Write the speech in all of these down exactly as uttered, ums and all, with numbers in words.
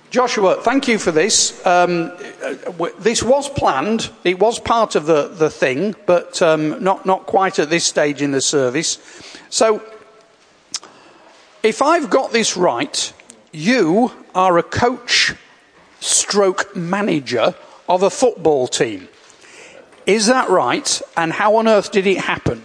Joshua, thank you for this. Um, this was planned. It was part of the, the thing, but um, not, not quite at this stage in the service. So, if I've got this right, you are a coach stroke manager of a football team. Is that right? And how on earth did it happen?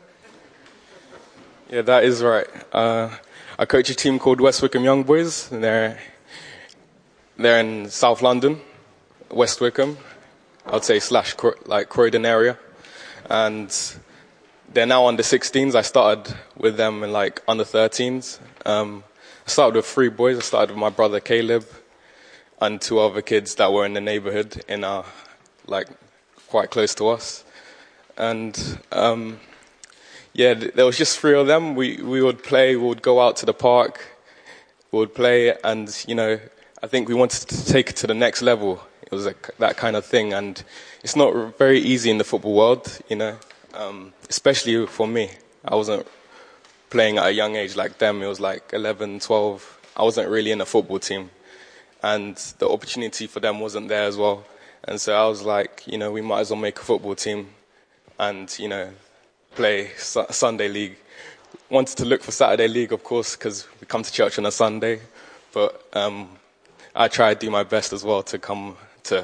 Yeah, that is right. Uh, I coach a team called West Wickham Young Boys, and they're they're in South London, West Wickham, I'd say slash like Croydon area, and they're now under sixteens. I started with them in like under thirteens. Um, I started with three boys. I started with my brother Caleb and two other kids that were in the neighbourhood in our like quite close to us, and. Um, Yeah, there was just three of them. We we would play, we would go out to the park, we would play, and, you know, I think we wanted to take it to the next level. It was a, that kind of thing, and it's not very easy in the football world, you know, um, especially for me. I wasn't playing at a young age like them. It was like eleven, twelve. I wasn't really in a football team, and the opportunity for them wasn't there as well. And so I was like, you know, we might as well make a football team and, you know, play Sunday league. Wanted to look for Saturday league, of course, because we come to church on a Sunday. But um, I try to do my best as well to come to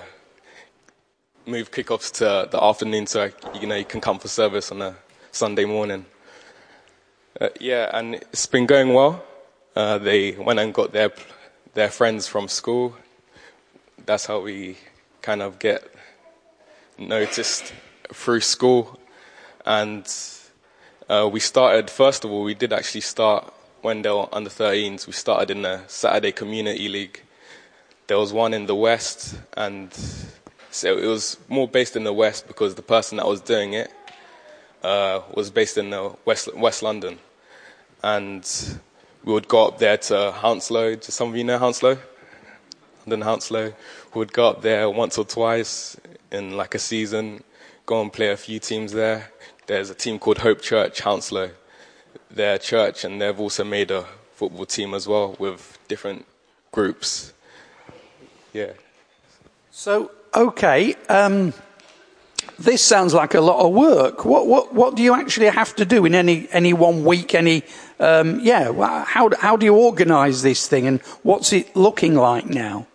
move kickoffs to the afternoon, so you know you can come for service on a Sunday morning. Uh, yeah, and it's been going well. Uh, they went and got their their friends from school. That's how we kind of get noticed through school. And uh, we started, first of all, we did actually start when they were under thirteens. We started in the Saturday Community League. There was one in the West, and so it was more based in the West because the person that was doing it uh, was based in the West, West London. And we would go up there to Hounslow. Do some of you know Hounslow? London Hounslow. We would go up there once or twice in like a season, go and play a few teams there. There's a team called Hope Church, Hounslow. They're a church, and they've also made a football team as well with different groups. Yeah. So, okay, um, this sounds like a lot of work. What what what do you actually have to do in any any one week? Any um, yeah? How how do you organise this thing, and what's it looking like now?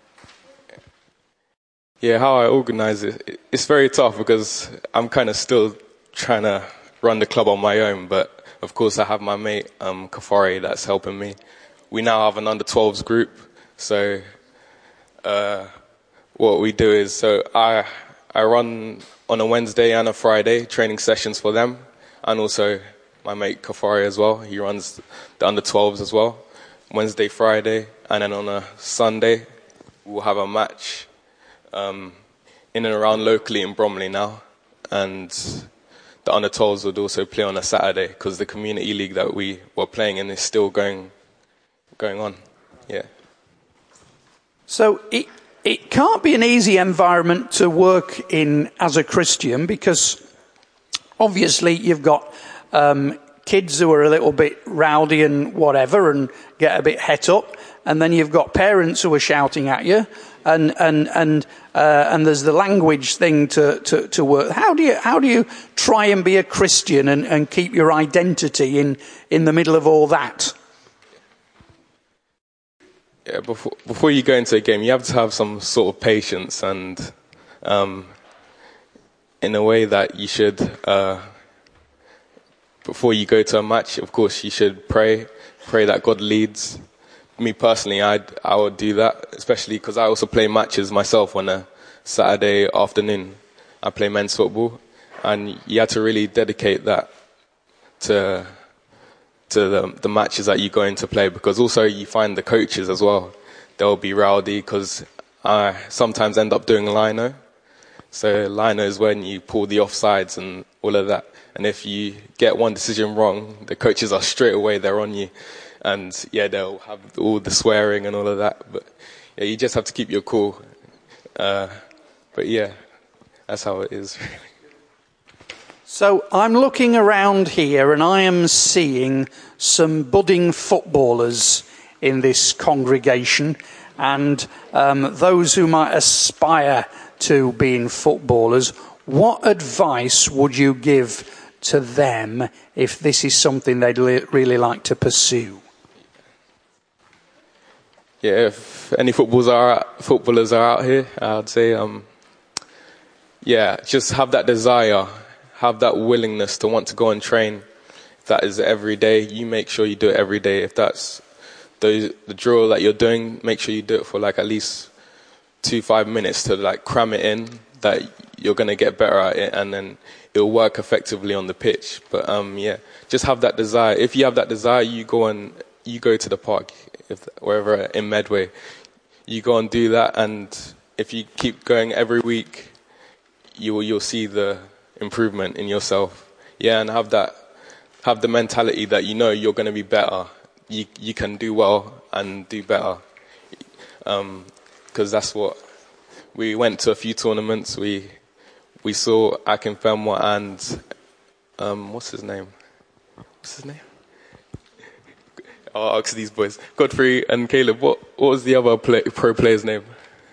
Yeah, how I organise it, it's very tough because I'm kind of still trying to run the club on my own, but of course I have my mate um, Kafari that's helping me. We now have an under twelves group, so uh, what we do is, so I I run on a Wednesday and a Friday training sessions for them, and also my mate Kafari as well. He runs the under twelves as well, Wednesday, Friday, and then on a Sunday we'll have a match um, in and around locally in Bromley now, and the under twelves would also play on a Saturday because the community league that we were playing in is still going going on. Yeah. So it it can't be an easy environment to work in as a Christian, because obviously you've got um, kids who are a little bit rowdy and whatever and get a bit het up, and then you've got parents who are shouting at you. And and and uh, and there's the language thing to, to, to work. How do you how do you try and be a Christian and, and keep your identity in, in the middle of all that? Yeah, before before you go into a game, you have to have some sort of patience, and um, in a way that you should. Uh, before you go to a match, of course, you should pray, pray that God leads. Me personally, I I would do that, especially because I also play matches myself on a Saturday afternoon. I play men's football, and you have to really dedicate that to to the, the matches that you go in to play, because also you find the coaches as well. They'll be rowdy because I sometimes end up doing lino. So lino is when you pull the offsides and all of that. And if you get one decision wrong, the coaches are straight away, they're on you. And yeah, they'll have all the swearing and all of that. But yeah, you just have to keep your cool. Uh, but yeah, that's how it is. So I'm looking around here and I am seeing some budding footballers in this congregation. and um, those who might aspire to being footballers, what advice would you give to them if this is something they'd li- really like to pursue? Yeah, if any footballers are footballers are out here, I'd say, um, yeah, just have that desire, have that willingness to want to go and train. If that is every day, you make sure you do it every day. If that's the, the drill that you're doing, make sure you do it for like at least two, five minutes to like cram it in, that you're going to get better at it, and then it'll work effectively on the pitch. But um, yeah, just have that desire. If you have that desire, you go and you go to the park, if, wherever in Medway, you go and do that. And if you keep going every week, you will, you'll see the improvement in yourself. Yeah, and have that, have the mentality that you know you're going to be better. You you can do well and do better. Um, because that's what we went to a few tournaments. We we saw Akinfenwa and um, what's his name? What's his name? I'll ask these boys. Godfrey and Caleb. What what was the other play, pro player's name?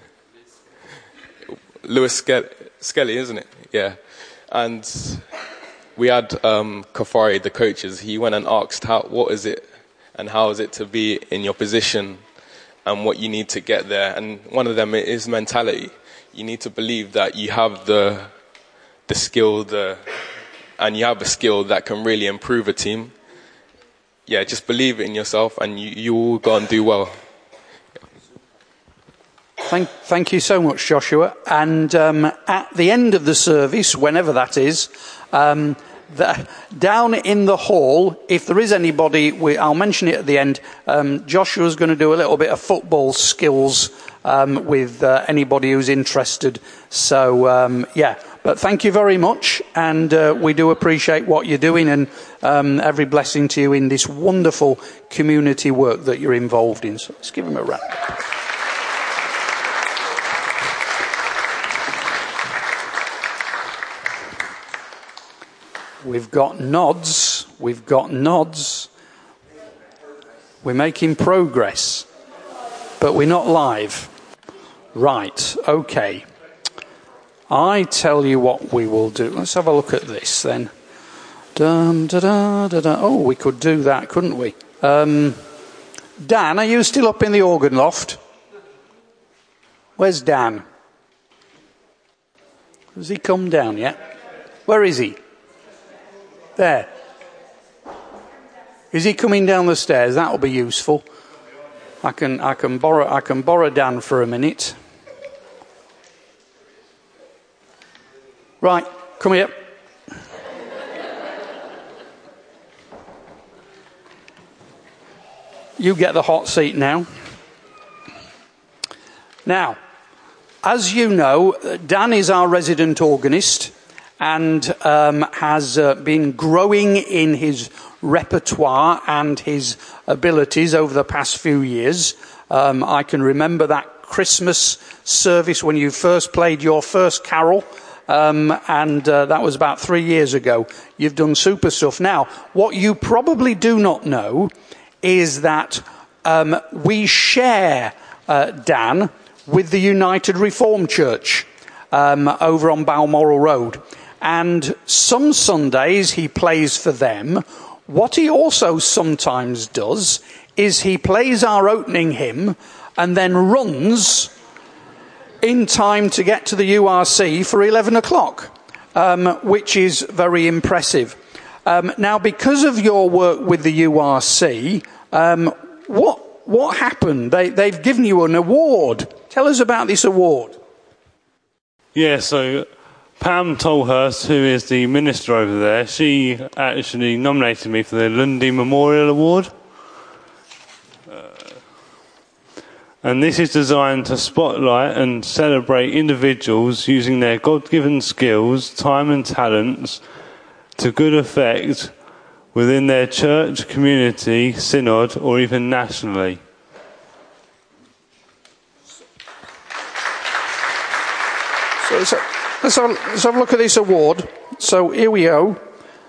Lewis Skelly, Skelly, isn't it? Yeah. And we had um, Kafari, the coaches. He went and asked, "How? What is it, and how is it to be in your position, and what you need to get there?" And one of them is mentality. You need to believe that you have the the skill, the and you have a skill that can really improve a team. Yeah, just believe in yourself, and you, you will go and do well. Thank, thank you so much, Joshua. And um, at the end of the service, whenever that is, um, the, down in the hall, if there is anybody, we, I'll mention it at the end, um, Joshua's going to do a little bit of football skills um, with uh, anybody who's interested. So, um, yeah, but thank you very much, and uh, we do appreciate what you're doing, and um, every blessing to you in this wonderful community work that you're involved in. So let's give him a round. We've got nods, we've got nods. We're making progress, but we're not live. Right, okay. I tell you what we will do. Let's have a look at this then. Dum, da, da, da, da. Oh, we could do that, couldn't we? Um, Dan, are you still up in the organ loft? Where's Dan? Has he come down yet? Where is he? There. Is he coming down the stairs? That'll be useful. I can I can borrow I can borrow Dan for a minute. Right, come here. You get the hot seat now. Now, as you know, Dan is our resident organist, and um, has uh, been growing in his repertoire and his abilities over the past few years. Um, I can remember that Christmas service when you first played your first carol, um, and uh, that was about three years ago. You've done super stuff. Now, what you probably do not know is that um, we share uh, Dan with the United Reformed Church um, over on Balmoral Road. And some Sundays he plays for them. What he also sometimes does is he plays our opening hymn and then runs in time to get to the U R C for eleven o'clock, um, which is very impressive. Um, now, because of your work with the U R C, um, what what happened? They, they've given you an award. Tell us about this award. Yeah, so Pam Tolhurst, who is the minister over there, she actually nominated me for the Lundy Memorial Award. Uh, and this is designed to spotlight and celebrate individuals using their God-given skills, time and talents to good effect within their church, community, synod, or even nationally. So, so Let's have, let's have a look at this award. So here we go.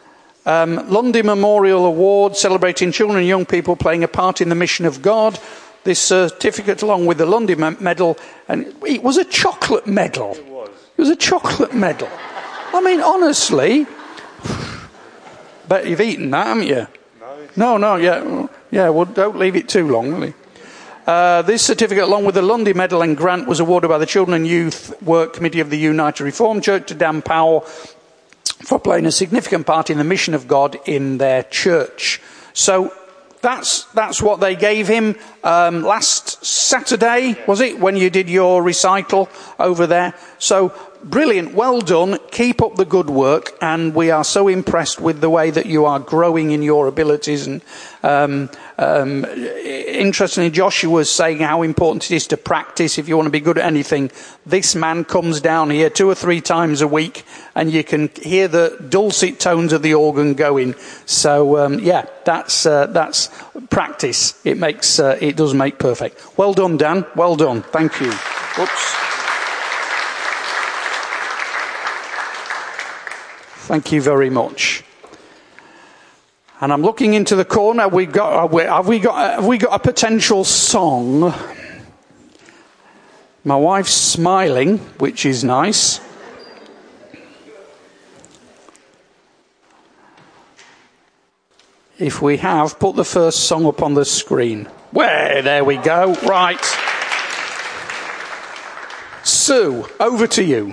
Um, Lundy Memorial Award, celebrating children and young people playing a part in the mission of God. this certificate along with the Lundy Medal, and it was a chocolate medal. It was. It was a chocolate medal. I mean, honestly, bet you've eaten that, haven't you? No. No, no, yeah. Yeah, well, don't leave it too long, will you? Uh, this certificate, along with the Lundy Medal and grant, was awarded by the Children and Youth Work Committee of the United Reformed Church to Dan Powell for playing a significant part in the mission of God in their church. So that's that's what they gave him um, last Saturday, was it, when you did your recital over there? So brilliant, well done, keep up the good work, and we are so impressed with the way that you are growing in your abilities. And um, um, interestingly, Joshua was saying how important it is to practice if you want to be good at anything. This man comes down here two or three times a week, and you can hear the dulcet tones of the organ going. So um, yeah, that's uh, that's practice. It makes uh, it does make perfect. Well done, Dan. Well done. Thank you. Whoops. Thank you very much. And I'm looking into the corner. Have we got? Have we, have we got? Have we got a potential song? My wife's smiling, which is nice. If we have, put the first song up on the screen. Well, there we go. Right. Sue, over to you.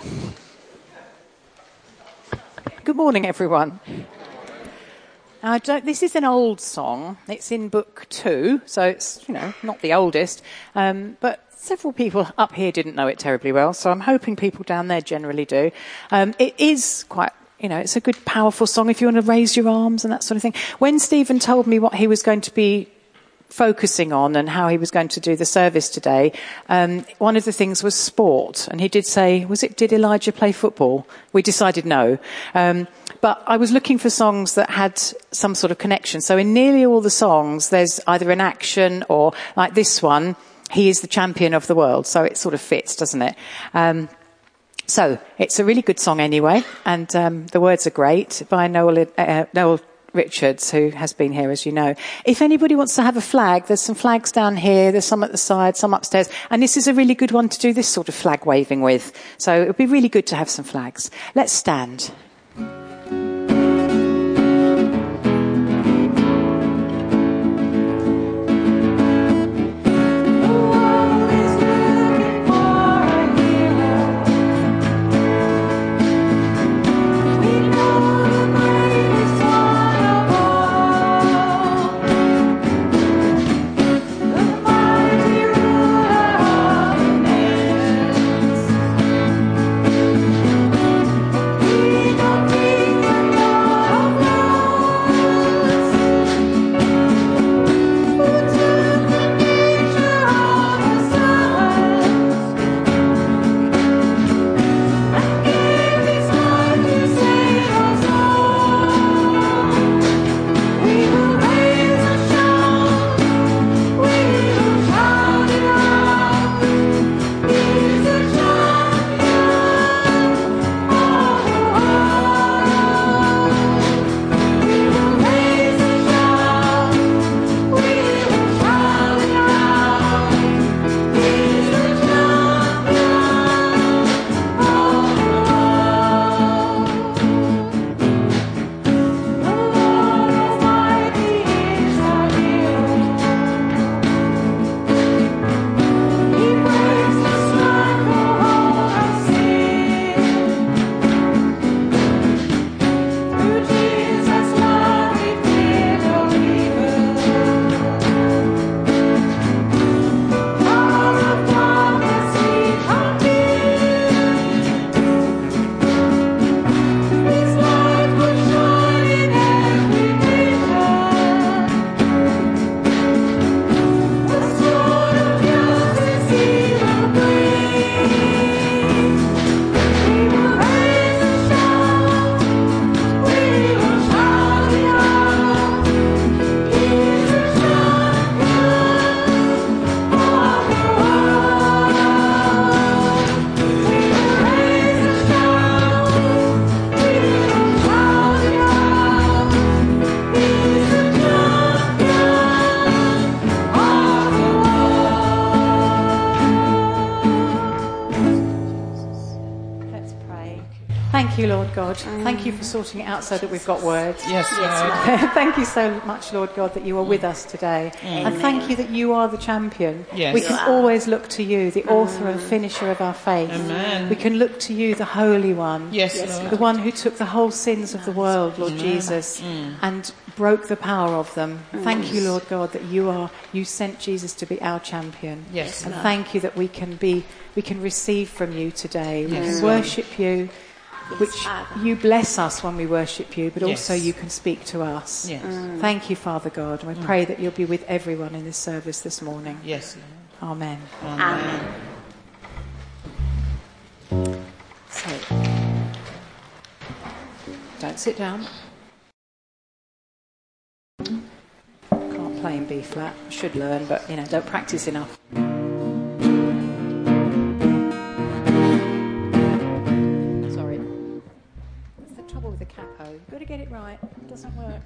Good morning, everyone. I don't, this is an old song. It's in book two, so it's, you know, not the oldest. Um, but several people up here didn't know it terribly well, so I'm hoping people down there generally do. Um, it is quite, you know, it's a good, powerful song if you want to raise your arms and that sort of thing. When Stephen told me what he was going to be focusing on and how he was going to do the service today, um, one of the things was sport. And he did say, was it, did Elijah play football? We decided no. Um, but I was looking for songs that had some sort of connection. So in nearly all the songs, there's either an action or, like this one, he is the champion of the world. So it sort of fits, doesn't it? Um, so it's a really good song anyway. And um, the words are great, by Noel, uh, Noel Richards, who has been here, as you know. If anybody wants to have a flag, there's some flags down here, there's some at the side, some upstairs, and this is a really good one to do this sort of flag waving with. So it would be really good to have some flags. Let's stand. We Thank you, Lord God. Thank you for sorting it out so that we've got words. Yes, Lord. Thank you so much, Lord God, that you are with us today. Amen. And thank you that you are the champion. Yes. We can always look to you, the author and finisher of our faith. Amen. We can look to you, the Holy One. Yes, Lord. The one who took the whole sins of the world, Lord Jesus, and broke the power of them. Thank you, Lord God, that you are you sent Jesus to be our champion. Yes. And thank you that we can be we can receive from you today. We Yes. can worship you, which you bless us when we worship you, but Yes. also you can speak to us. Yes. Thank you, Father God, and we pray that you'll be with everyone in this service this morning. Yes, Lord. Amen. Amen. So, don't sit down. Can't play in B flat. Should learn, but you know, don't practice enough. Sorry. That's the trouble with the capo. You've got to get it right. It doesn't work.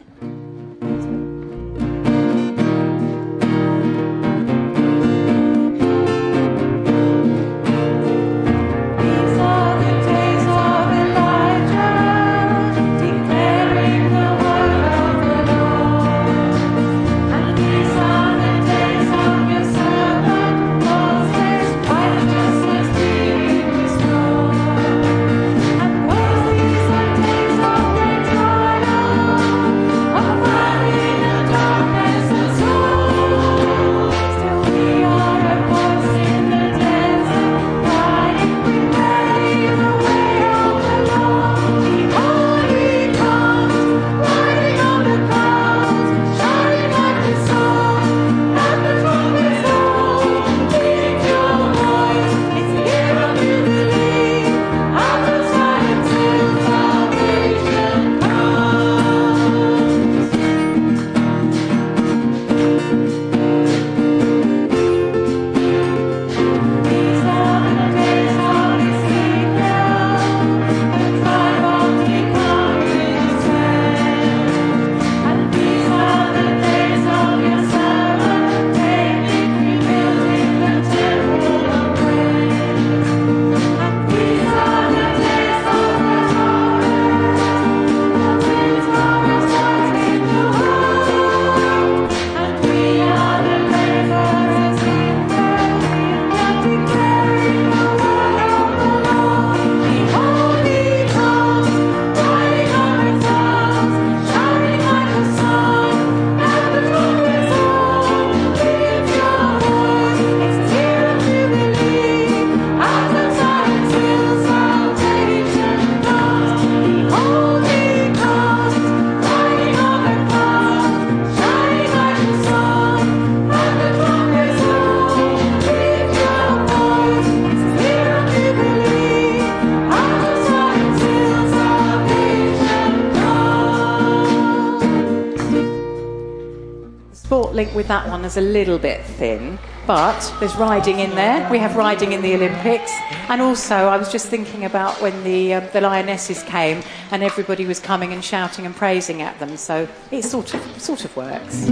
Link with that one is a little bit thin, but there's riding in there. We have riding in the Olympics, and also I was just thinking about when the uh, the Lionesses came and everybody was coming and shouting and praising at them. So it sort of sort of works.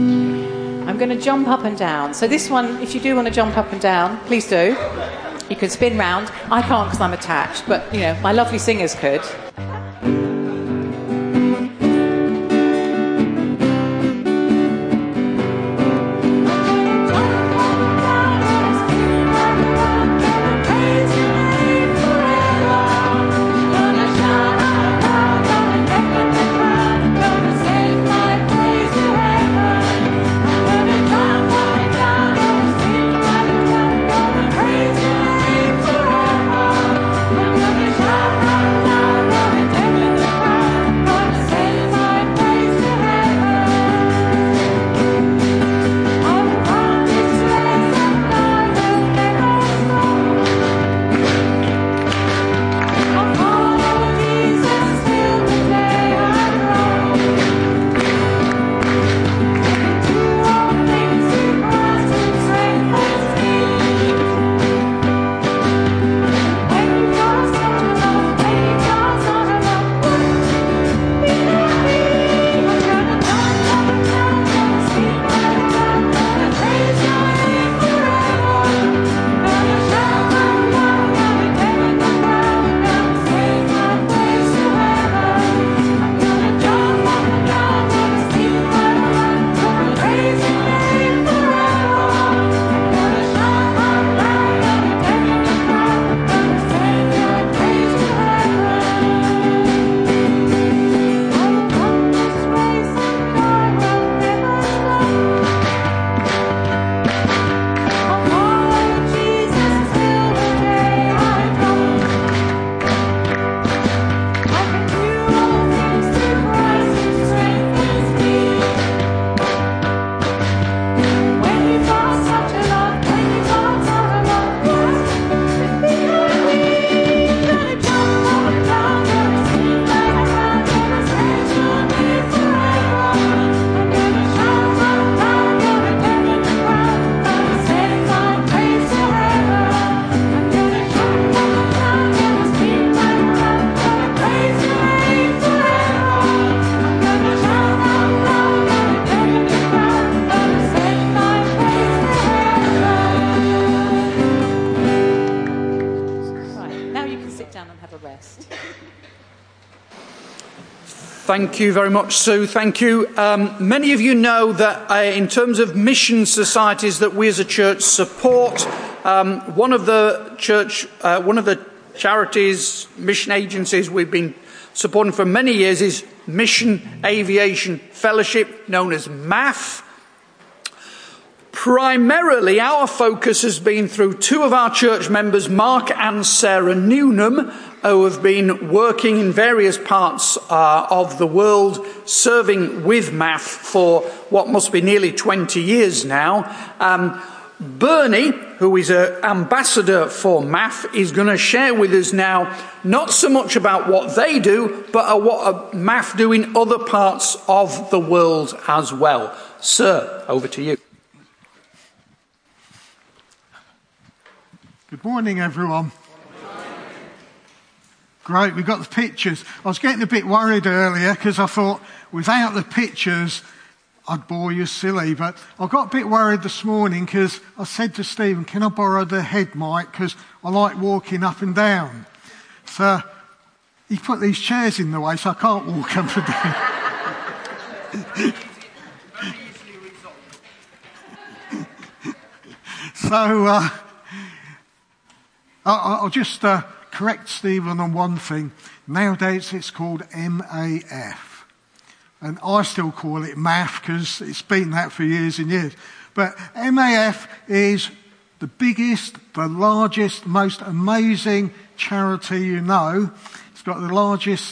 I'm going to jump up and down. So this one, if you do want to jump up and down, please do. You can spin round. I can't because I'm attached, but you know my lovely singers could. Forever. the rest. Thank you very much, Sue. Thank you. Um, many of you know that uh, in terms of mission societies that we as a church support, um, one of the church, uh, one of the charities, mission agencies we've been supporting for many years is Mission Aviation Fellowship, known as M A F. Primarily, our focus has been through two of our church members, Mark and Sarah Newnham, who have been working in various parts uh, of the world, serving with M A F for what must be nearly twenty years now. Um, Bernie, who is an ambassador for M A F, is going to share with us now not so much about what they do, but uh, what uh, M A F do in other parts of the world as well. Sir, over to you. Good morning, everyone. Great, we got the pictures. I was getting a bit worried earlier because I thought without the pictures I'd bore you silly, but I got a bit worried this morning because I said to Stephen, can I borrow the head mic because I like walking up and down. So he put these chairs in the way so I can't walk up and down. so uh, I'll just uh, correct Stephen on one thing. Nowadays it's called M A F. And I still call it M A F because it's been that for years and years. But M A F is the biggest, the largest, most amazing charity you know. It's got the largest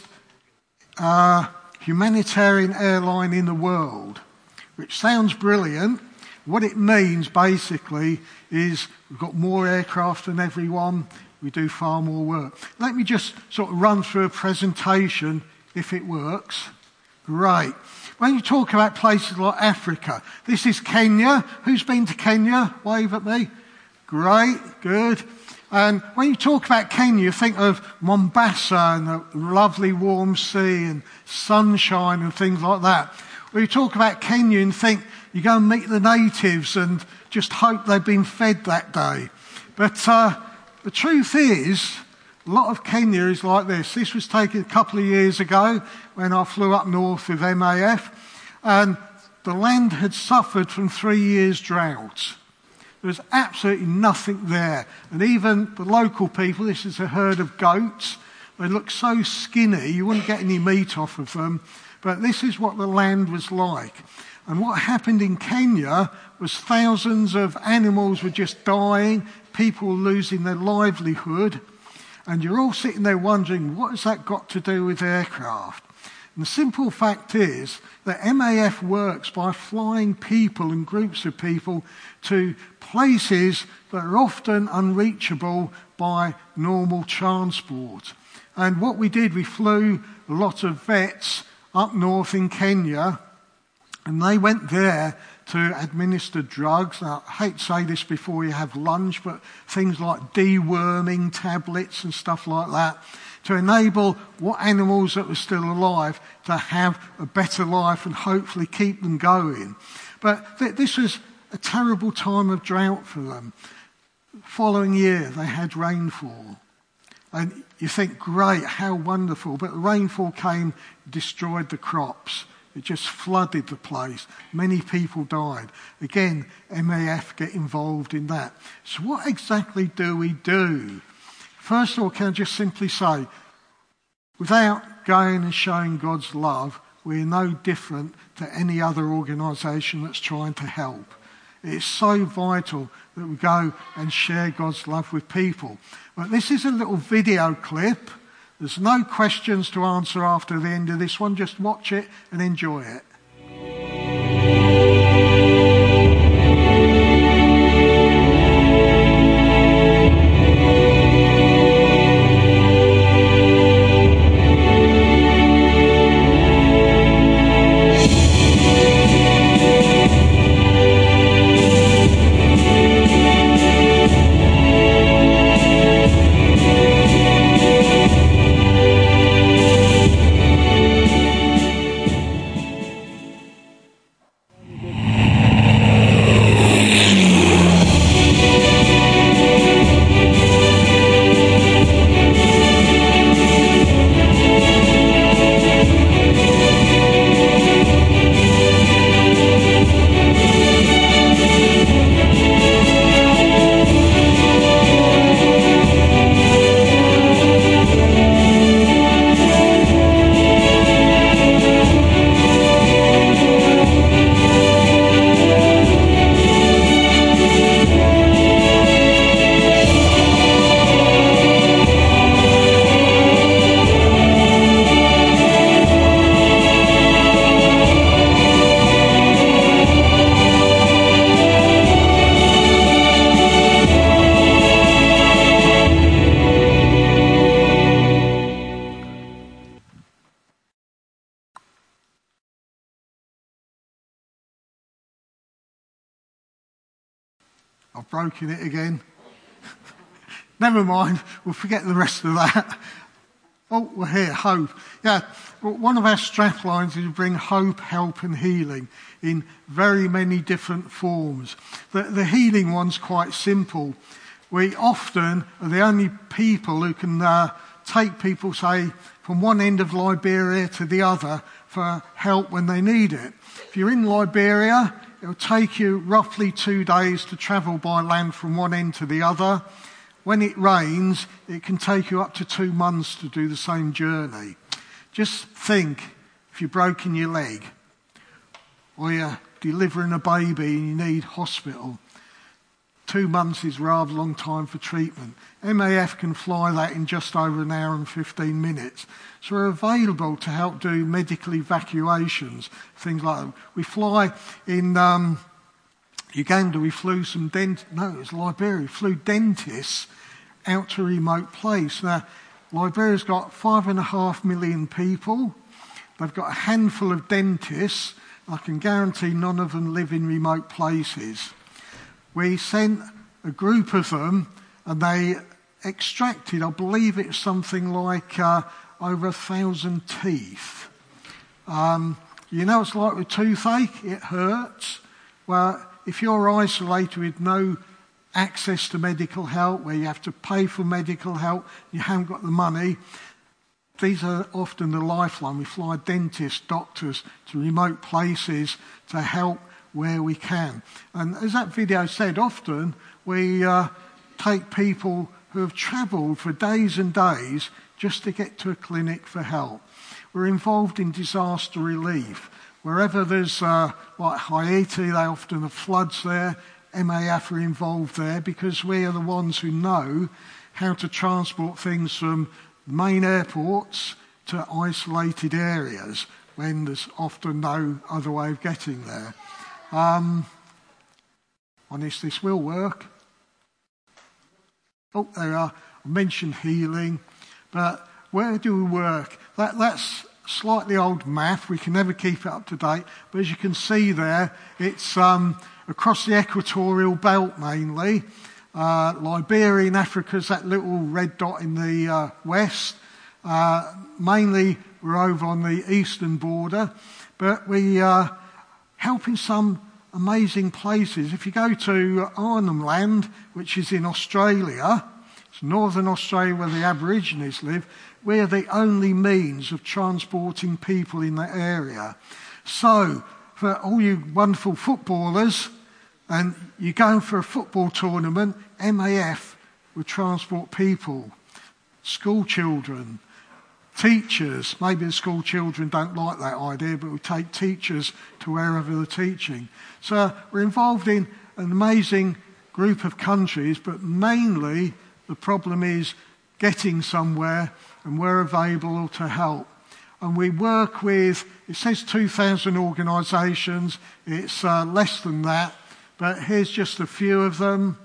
uh, humanitarian airline in the world, which sounds brilliant. What it means basically is we've got more aircraft than everyone. We do far more work. Let me just sort of run through a presentation if it works. Great. When you talk about places like Africa, this is Kenya. Who's been to Kenya? Wave at me. Great, good. And when you talk about Kenya, you think of Mombasa and the lovely warm sea and sunshine and things like that. When you talk about Kenya and think you go and meet the natives and just hope they've been fed that day. But uh, the truth is, a lot of Kenya is like this. This was taken a couple of years ago when I flew up north with M A F, and the land had suffered from three years' drought. There was absolutely nothing there. And even the local people, this is a herd of goats, they look so skinny, you wouldn't get any meat off of them. But this is what the land was like. And what happened in Kenya was thousands of animals were just dying, people losing their livelihood. And you're all sitting there wondering, what has that got to do with aircraft? And the simple fact is that M A F works by flying people and groups of people to places that are often unreachable by normal transport. And what we did, we flew a lot of vets up north in Kenya, and they went there to administer drugs. Now, I hate to say this before you have lunch, but things like deworming tablets and stuff like that to enable what animals that were still alive to have a better life and hopefully keep them going. But th- this was a terrible time of drought for them. The following year, they had rainfall. And you think, great, how wonderful. But the rainfall came, destroyed the crops. It just flooded the place. Many people died. Again, M A F get involved in that. So what exactly do we do? First of all, can I just simply say, without going and showing God's love, we're no different to any other organisation that's trying to help. It's so vital that we go and share God's love with people. But this is a little video clip. There's no questions to answer after the end of this one. Just watch it and enjoy it. I've broken it again. Never mind, we'll forget the rest of that. Oh, we're here, hope. Yeah, well, one of our straplines is to bring hope, help and healing in very many different forms. The, the healing one's quite simple. We often are the only people who can uh, take people, say, from one end of Liberia to the other for help when they need it. If you're in Liberia, it'll take you roughly two days to travel by land from one end to the other. When it rains, it can take you up to two months to do the same journey. Just think, if you've broken your leg, or you're delivering a baby and you need hospital, two months is a rather long time for treatment. M A F can fly that in just over an hour and fifteen minutes. So we're available to help do medical evacuations, things like that. We fly in um, Uganda, we flew some dent. No, it was Liberia. We flew dentists out to a remote place. Now, Liberia's got five and a half million people. They've got a handful of dentists. I can guarantee none of them live in remote places. We sent a group of them, and they extracted, I believe it's something like uh, over a thousand teeth. Um, you know it's like with toothache, it hurts. Well, if you're isolated with no access to medical help, where you have to pay for medical help, you haven't got the money, these are often the lifeline. We fly dentists, doctors to remote places to help where we can. And as that video said, often we uh, take people who have travelled for days and days just to get to a clinic for help. We're involved in disaster relief. Wherever there's, uh, like Haiti, they often have floods there. M A F are involved there because we are the ones who know how to transport things from main airports to isolated areas when there's often no other way of getting there. Um, honest, this will work. Oh, there we are. I mentioned healing, but where do we work? That, that's slightly old math. We can never keep it up to date. But as you can see there, it's um, across the equatorial belt mainly. Uh, Liberia in Africa is that little red dot in the uh, west. Uh, mainly we're over on the eastern border. But we are uh, helping some amazing places. If you go to Arnhem Land, which is in Australia, it's northern Australia where the Aborigines live, we're the only means of transporting people in that area. So, for all you wonderful footballers, and you're going for a football tournament, M A F will transport people, school children, teachers. Maybe the school children don't like that idea, but we take teachers to wherever they're teaching. So we're involved in an amazing group of countries, but mainly the problem is getting somewhere, and we're available to help. And we work with, it says two thousand organisations, it's uh, less than that, but here's just a few of them.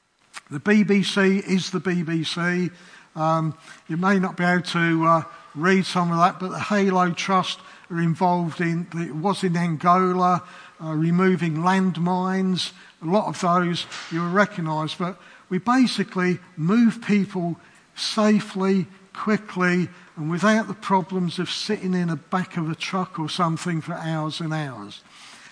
The B B C is the B B C. Um, you may not be able to uh, read some of that, but the Halo Trust are involved in, it was in Angola, uh, removing landmines. A lot of those you'll recognise, but we basically move people safely, quickly, and without the problems of sitting in the back of a truck or something for hours and hours.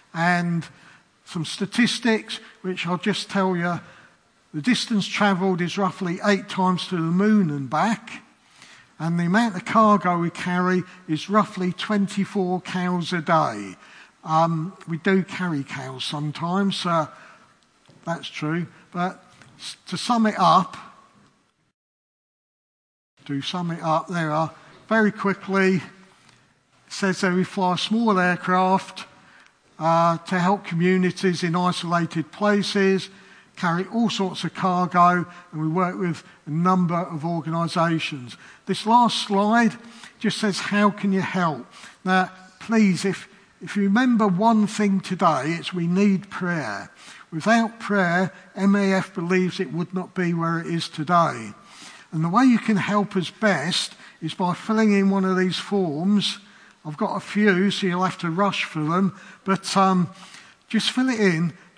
And some statistics, which I'll just tell you. The distance travelled is roughly eight times to the moon and back. And the amount of cargo we carry is roughly twenty-four cows a day. Um, we do carry cows sometimes, so that's true. But to sum it up, to sum it up, there are, very quickly, it says that we fly small aircraft uh, to help communities in isolated places, carry all sorts of cargo, and we work with a number of organisations. This last slide just says, how can you help? Now, please, if, if you remember one thing today, it's we need prayer. Without prayer, M A F believes it would not be where it is today. And the way you can help us best is by filling in one of these forms. I've got a few, so you'll have to rush for them, but um, just fill it in.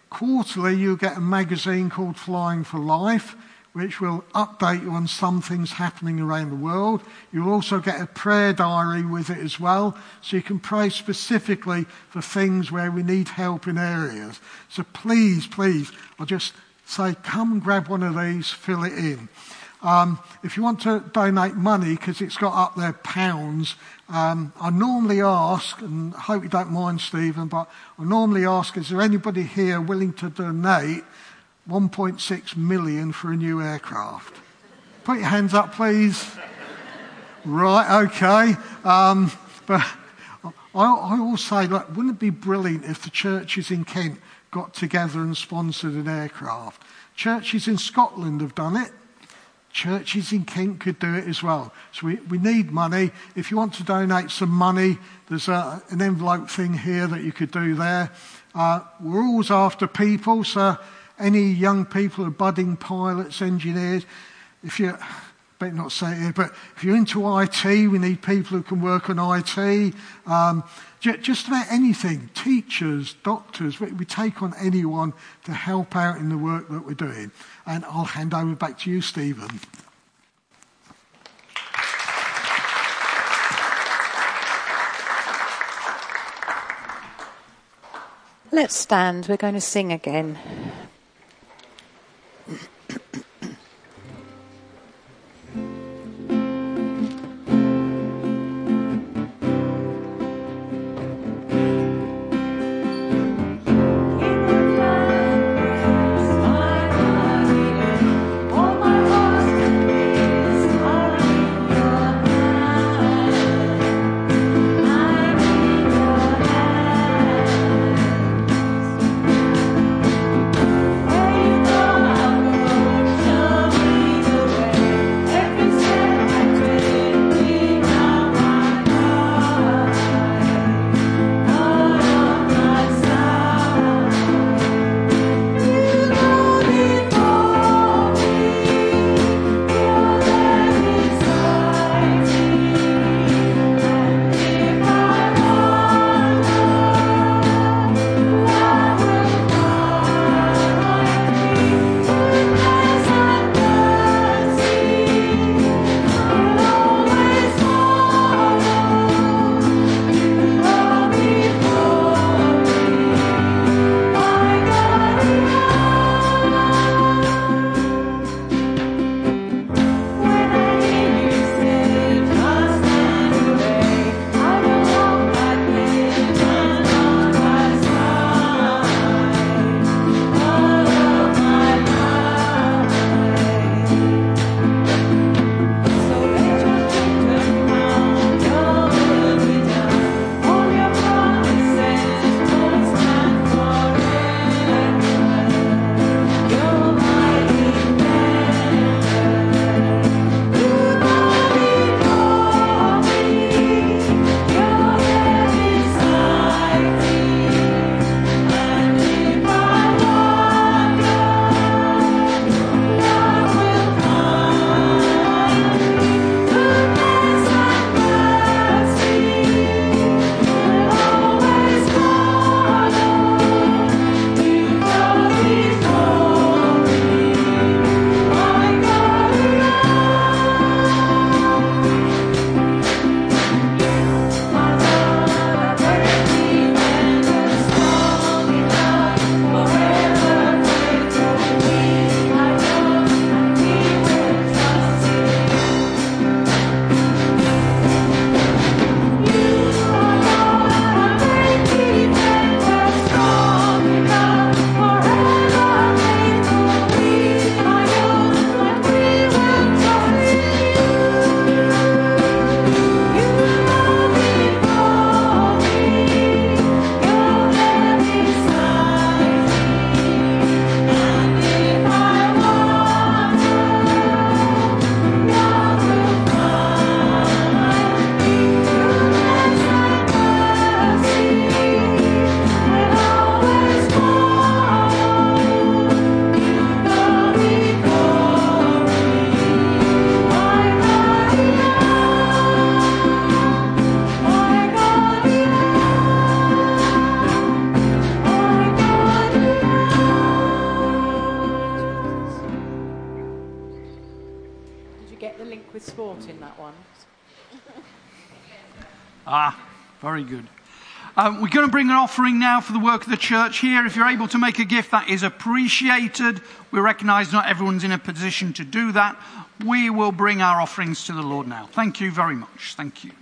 Quarterly, you'll get a magazine called Flying for Life, which will update you on some things happening around the world. You'll also get a prayer diary with it as well, so you can pray specifically for things where we need help in areas. So please, please, I'll just say, come and grab one of these, fill it in. Um, if you want to donate money, because it's got up there pounds, um, I normally ask, and I hope you don't mind, Stephen, but I normally ask, is there anybody here willing to donate one point six million for a new aircraft? Put your hands up, please. Right, okay. Um, but I, I always say, look, wouldn't it be brilliant if the churches in Kent got together and sponsored an aircraft? Churches in Scotland have done it. Churches in Kent could do it as well. So we, we need money. If you want to donate some money, there's a, an envelope thing here that you could do there. Uh, we're always after people, so any young people who are budding pilots, engineers, if you better not say it here, but if you're into I T, we need people who can work on I T. Um, just about anything, teachers, doctors, we, we take on anyone to help out in the work that we're doing. And I'll hand over back to you, Stephen. Let's stand. We're going to sing again. Thank get the link with sport in that one. Ah, very good. Um, we're going to bring an offering now for the work of the church here. If you're able to make a gift, that is appreciated. We recognise not everyone's in a position to do that. We will bring our offerings to the Lord now. Thank you very much. Thank you.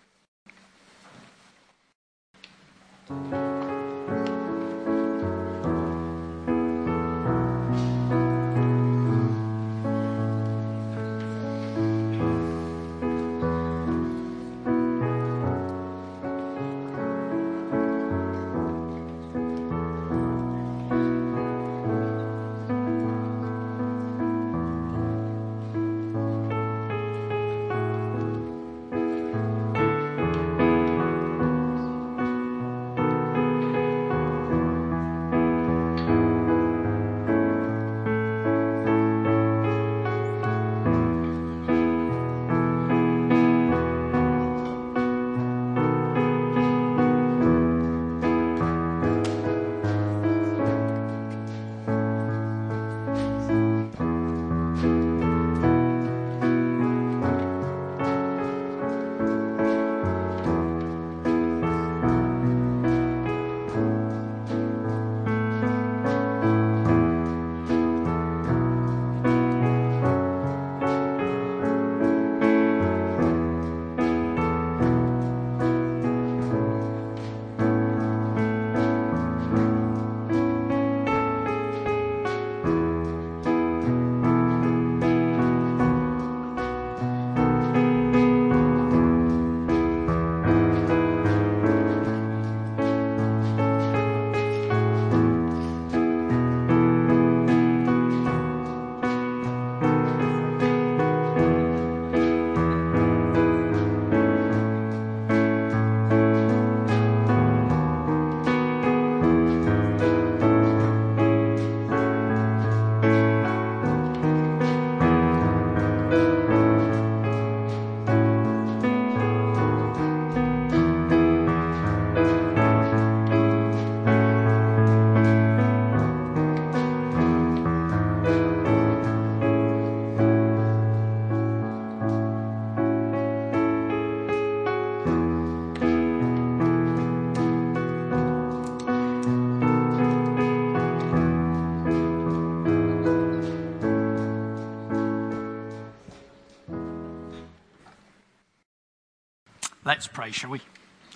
Let's pray, shall we?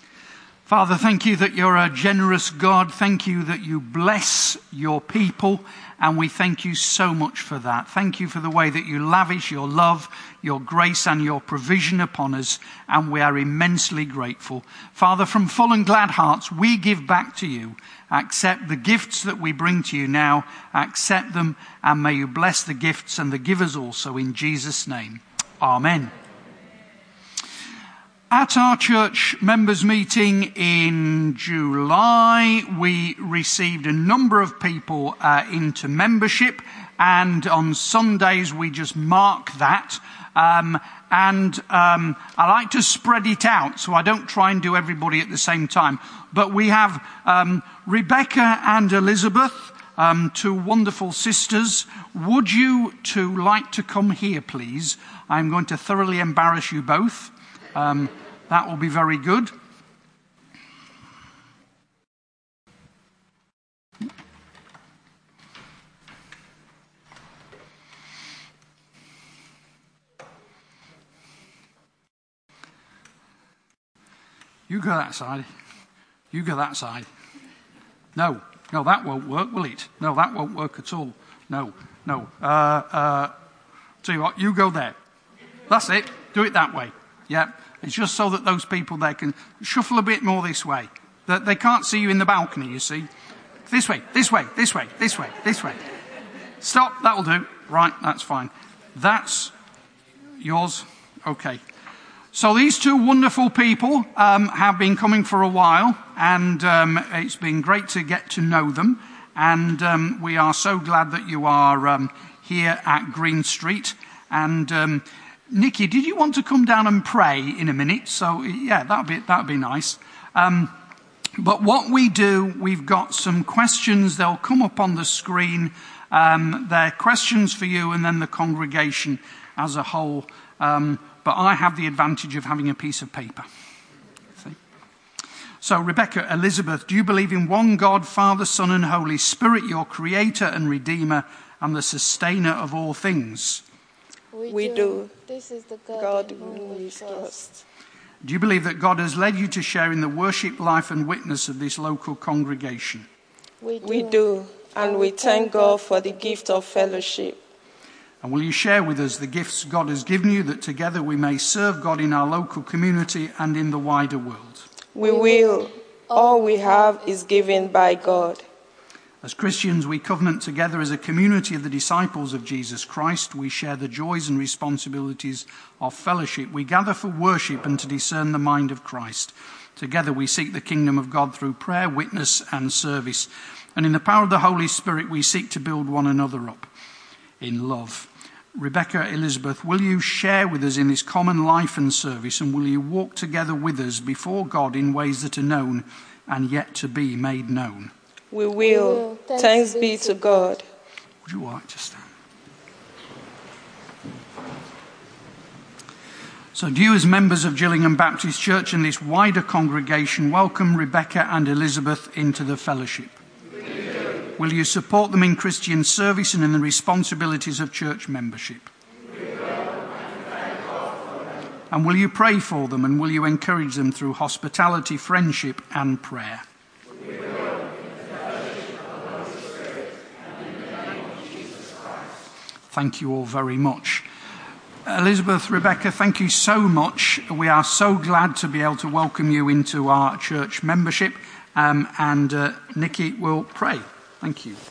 Father, thank you that you're a generous God. Thank you that you bless your people, and we thank you so much for that. Thank you for the way that you lavish your love, your grace, and your provision upon us, and we are immensely grateful. Father, from full and glad hearts, we give back to you. Accept the gifts that we bring to you now. Accept them, and may you bless the gifts and the givers also, in Jesus' name. Amen. At our church members meeting in July, we received a number of people uh, into membership, and on Sundays we just mark that. Um, and um, I like to spread it out, so I don't try and do everybody at the same time. But we have um, Rebecca and Elizabeth, um, two wonderful sisters. Would you two like to come here, please? I'm going to thoroughly embarrass you both. Um, that will be very good. You go that side. You go that side. No, no, that won't work, will it? No, that won't work at all. No, no. Uh, uh, tell you what, you go there. That's it. Do it that way. Yeah. It's just so that those people there can shuffle a bit more this way. That they can't see you in the balcony, you see. This way, this way, this way, this way, this way. Stop, that'll do. Right, that's fine. That's yours. Okay. So these two wonderful people um, have been coming for a while, and um, it's been great to get to know them. And um, we are so glad that you are um, here at Green Street. And um, Nikki, did you want to come down and pray in a minute? So yeah, that'd be that'd be nice. Um, but what we do, we've got some questions. They'll come up on the screen. Um, they're questions for you and then the congregation. as a whole, um, but I have the advantage of having a piece of paper. See? So, Rebecca, Elizabeth, do you believe in one God, Father, Son, and Holy Spirit, your Creator and Redeemer, and the Sustainer of all things? We, We do. do. This is the God, God in whom whom we we trust. trust. Do you believe that God has led you to share in the worship, life, and witness of this local congregation? We do. We do, and we thank God for the gift of fellowship. And will you share with us the gifts God has given you, that together we may serve God in our local community and in the wider world? We will. All we have is given by God. As Christians, we covenant together as a community of the disciples of Jesus Christ. We share the joys and responsibilities of fellowship. We gather for worship and to discern the mind of Christ. Together we seek the kingdom of God through prayer, witness and service. And in the power of the Holy Spirit, we seek to build one another up in love. Rebecca, Elizabeth, will you share with us in this common life and service, and will you walk together with us before God in ways that are known and yet to be made known? We will. We will. Thanks, Thanks be to God. Would you like to stand? So do you, as members of Gillingham Baptist Church and this wider congregation, welcome Rebecca and Elizabeth into the fellowship? Will you support them in Christian service and in the responsibilities of church membership? And will you pray for them, and will you encourage them through hospitality, friendship and prayer? Thank you all very much. Elizabeth, Rebecca, thank you so much. We are so glad to be able to welcome you into our church membership. Um, and uh, Nikki will pray. Thank you.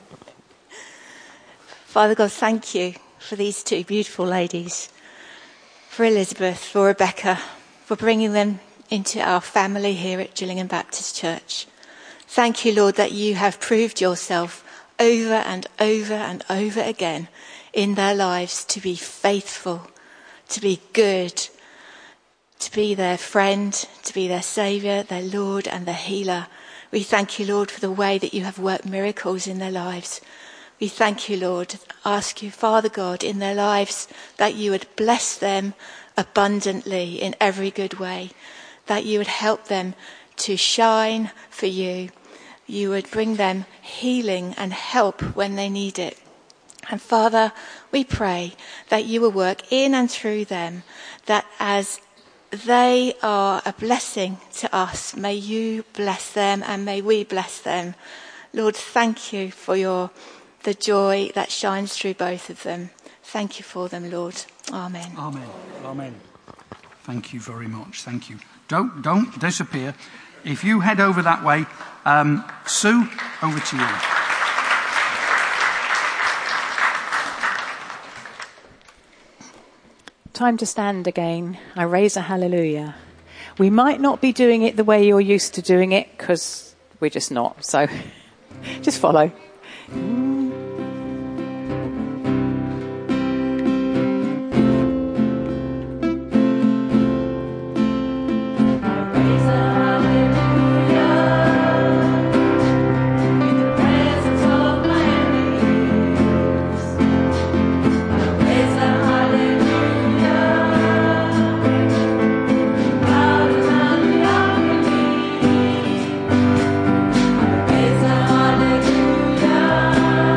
Father God, thank you for these two beautiful ladies, for Elizabeth, for Rebecca, for bringing them into our family here at Gillingham Baptist Church. Thank you, Lord, that you have proved yourself over and over and over again in their lives to be faithful, to be good, to be their friend, to be their saviour, their Lord and their healer. We thank you, Lord, for the way that you have worked miracles in their lives. We thank you, Lord, ask you, Father God, in their lives that you would bless them abundantly in every good way, that you would help them to shine for you. You would bring them healing and help when they need it. And Father, we pray that you will work in and through them, that as they are a blessing to us, may you bless them and may we bless them. Lord, thank you for your the joy that shines through both of them. Thank you for them, Lord. Amen. Amen. Amen. Thank you very much. Thank you. Don't don't disappear. If you head over that way, um, Sue, over to you. Time to stand again. I raise a hallelujah. We might not be doing it the way you're used to doing it, because we're just not. So just follow. Hallelujah.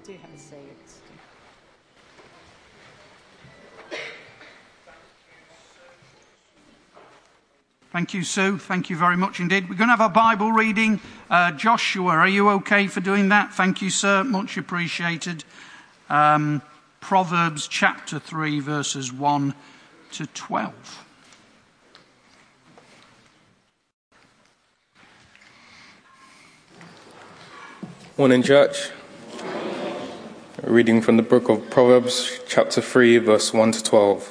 Do have a seat. Thank you, Sue. Thank you very much indeed. We're going to have a Bible reading. Uh, Joshua, are you okay for doing that? Thank you, sir. Much appreciated. Um, Proverbs chapter three, verses one to twelve. Morning, church. A reading from the book of Proverbs, chapter three, verse one to twelve.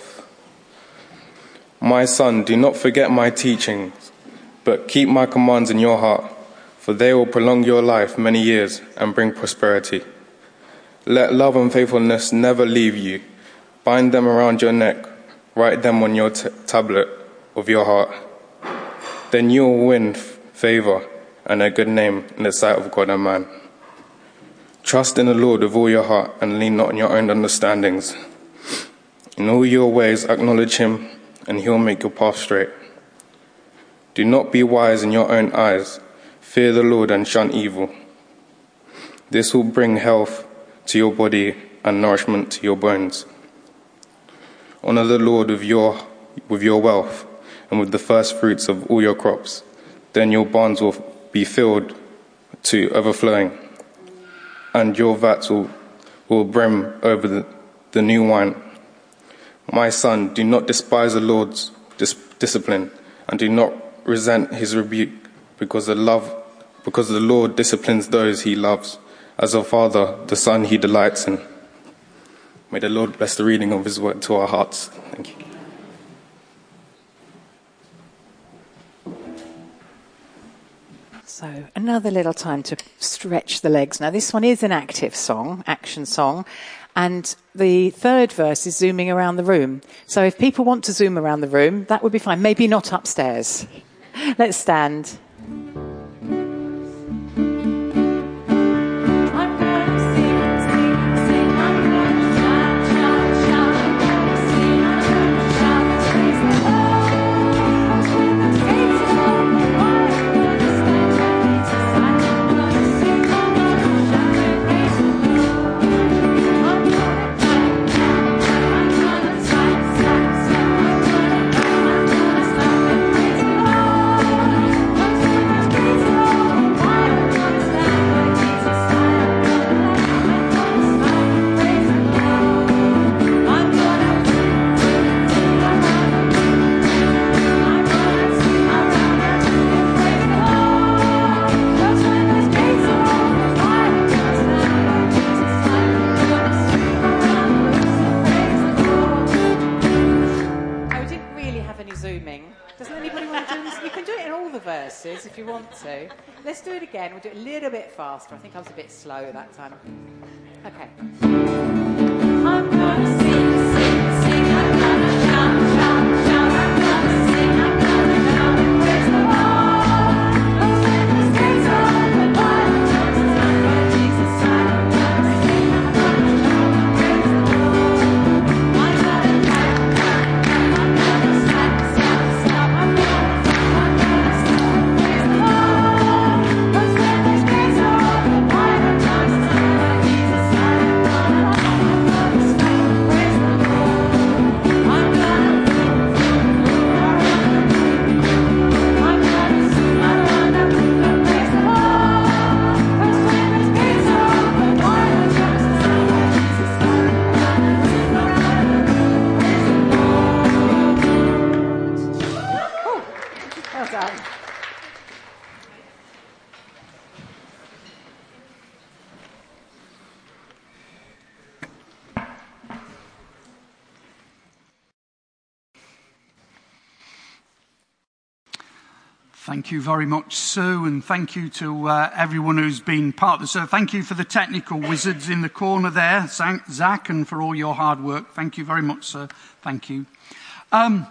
My son, do not forget my teachings, but keep my commands in your heart, for they will prolong your life many years and bring prosperity. Let love and faithfulness never leave you. Bind them around your neck, write them on your t- tablet of your heart. Then you will win f- favor and a good name in the sight of God and man. Trust in the Lord with all your heart and lean not on your own understandings. In all your ways acknowledge him, and he'll make your path straight. Do not be wise in your own eyes. Fear the Lord and shun evil. This will bring health to your body and nourishment to your bones. Honor the Lord with your, with your wealth and with the first fruits of all your crops. Then your barns will be filled to overflowing, and your vats will, will brim over the, the new wine. My son, do not despise the Lord's dis- discipline, and do not resent his rebuke, because the love, because the Lord disciplines those he loves, as a father the son he delights in. May the Lord bless the reading of his word to our hearts. Thank you. So another little time to stretch the legs. Now this one is an active song, action song. And the third verse is zooming around the room. So if people want to zoom around the room, that would be fine. Maybe not upstairs. Let's stand. If you want to. Let's do it again. We'll do it a little bit faster. I think I was a bit slow that time. Okay. I'm gonna sing, sing, sing. I'm gonna shout, shout, shout. I'm gonna sing, I'm gonna shout and praise the Lord. Oh, sing the gates open wide. I'm gonna stand by Jesus' side. I'm gonna sing, I'm gonna shout and praise the Lord. I'm gonna clap, clap, clap. I'm gonna snap, snap, snap. I'm gonna Thank you very much, Sue, and thank you to uh, everyone who's been part of this. So thank you for the technical wizards in the corner there, Zach, and for all your hard work. Thank you very much, sir. Thank you. Um,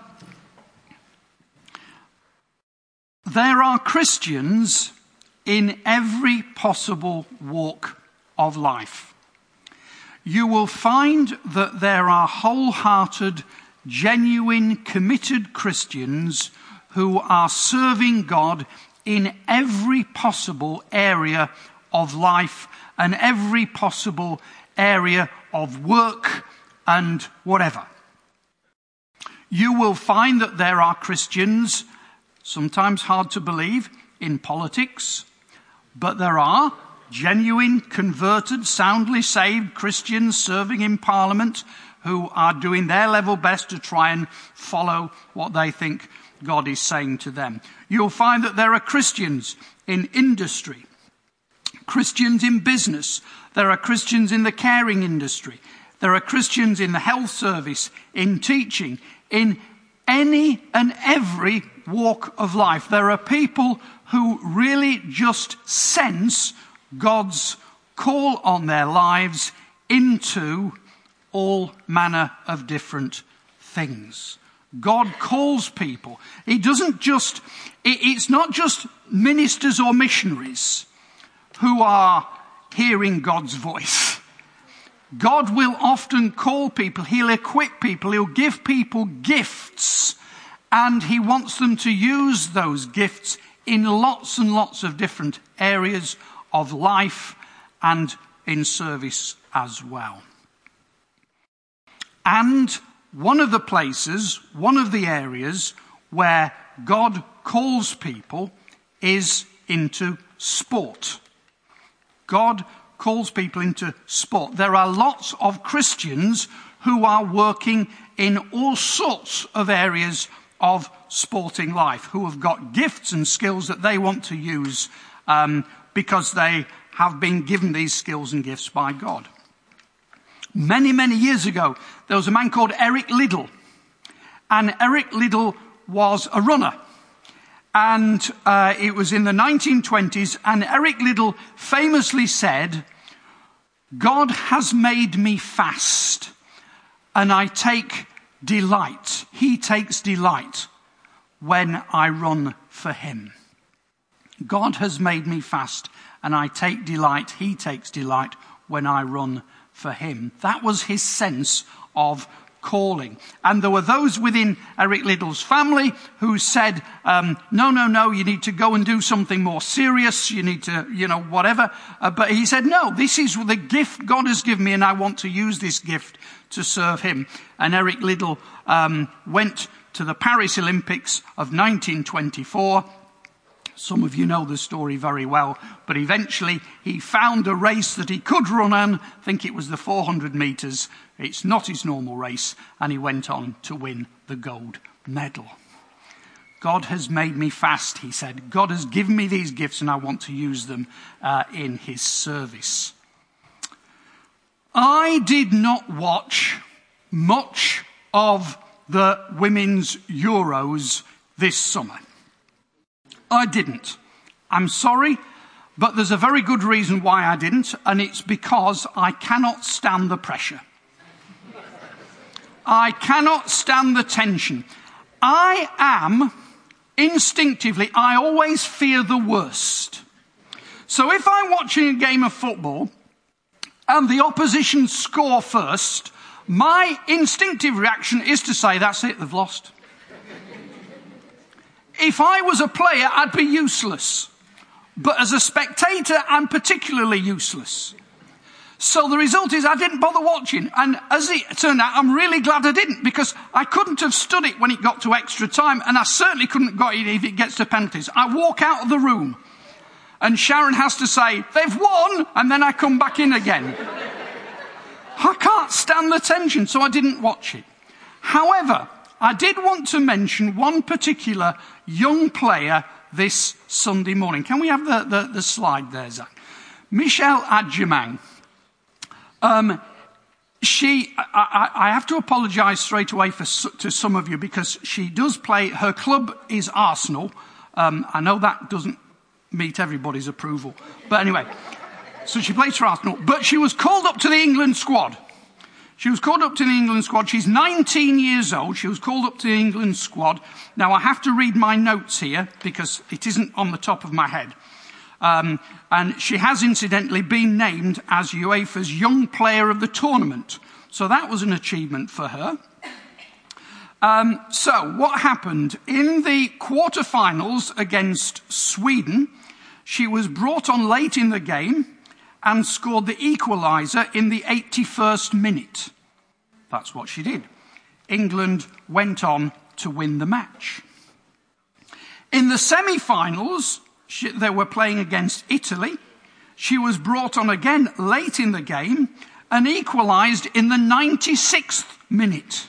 there are Christians in every possible walk of life. You will find that there are wholehearted, genuine, committed Christians who are serving God in every possible area of life and every possible area of work and whatever. You will find that there are Christians, sometimes hard to believe, in politics, but there are genuine, converted, soundly saved Christians serving in Parliament who are doing their level best to try and follow what they think God is saying to them. You'll find that there are Christians in industry, Christians in business, there are Christians in the caring industry, there are Christians in the health service, in teaching, in any and every walk of life. There are people who really just sense God's call on their lives into all manner of different things. God calls people. He doesn't just, it's not just ministers or missionaries who are hearing God's voice. God will often call people. He'll equip people. He'll give people gifts. And he wants them to use those gifts in lots and lots of different areas of life and in service as well. And one of the places, one of the areas where God calls people is into sport. God calls people into sport. There are lots of Christians who are working in all sorts of areas of sporting life, who have got gifts and skills that they want to use um, because they have been given these skills and gifts by God. Many, many years ago, there was a man called Eric Liddell. And Eric Liddell was a runner. And uh, it was in the nineteen twenties, and Eric Liddell famously said, "God has made me fast, and I take delight. He takes delight when I run for him." God has made me fast, and I take delight. He takes delight when I run for him. That was his sense of calling. And there were those within Eric Liddell's family who said, um, no, no, no, you need to go and do something more serious. You need to, you know, whatever. Uh, but he said, no, this is the gift God has given me, and I want to use this gift to serve him. And Eric Liddell um, went to the Paris Olympics of nineteen twenty-four. Some of you know the story very well, but eventually he found a race that he could run on. I think it was the four hundred metres. It's not his normal race, and he went on to win the gold medal. God has made me fast, he said. God has given me these gifts, and I want to use them uh, in his service. I did not watch much of the Women's Euros this summer. I didn't. I'm sorry, but there's a very good reason why I didn't, and it's because I cannot stand the pressure. I cannot stand the tension. I am, instinctively, I always fear the worst. So if I'm watching a game of football and the opposition score first, my instinctive reaction is to say, that's it, they've lost. If I was a player, I'd be useless. But as a spectator, I'm particularly useless. So the result is I didn't bother watching. And as it turned out, I'm really glad I didn't, because I couldn't have stood it when it got to extra time, and I certainly couldn't have got it if it gets to penalties. I walk out of the room, and Sharon has to say, they've won, and then I come back in again. I can't stand the tension, so I didn't watch it. However, I did want to mention one particular young player this Sunday morning. Can we have the, the, the slide there, Zach? Michelle Adjemang. Um, she, I, I have to apologise straight away for, to some of you, because she does play, her club is Arsenal. Um, I know that doesn't meet everybody's approval. But anyway, so she plays for Arsenal. But she was called up to the England squad. She was called up to the England squad. She's nineteen years old. She was called up to the England squad. Now, I have to read my notes here because it isn't on the top of my head. Um, and she has incidentally been named as UEFA's Young Player of the Tournament. So that was an achievement for her. Um, so what happened? In the quarterfinals against Sweden, she was brought on late in the game, and scored the equaliser in the eighty-first minute. That's what she did. England went on to win the match. In the semi-finals, she, they were playing against Italy. She was brought on again late in the game and equalised in the ninety-sixth minute.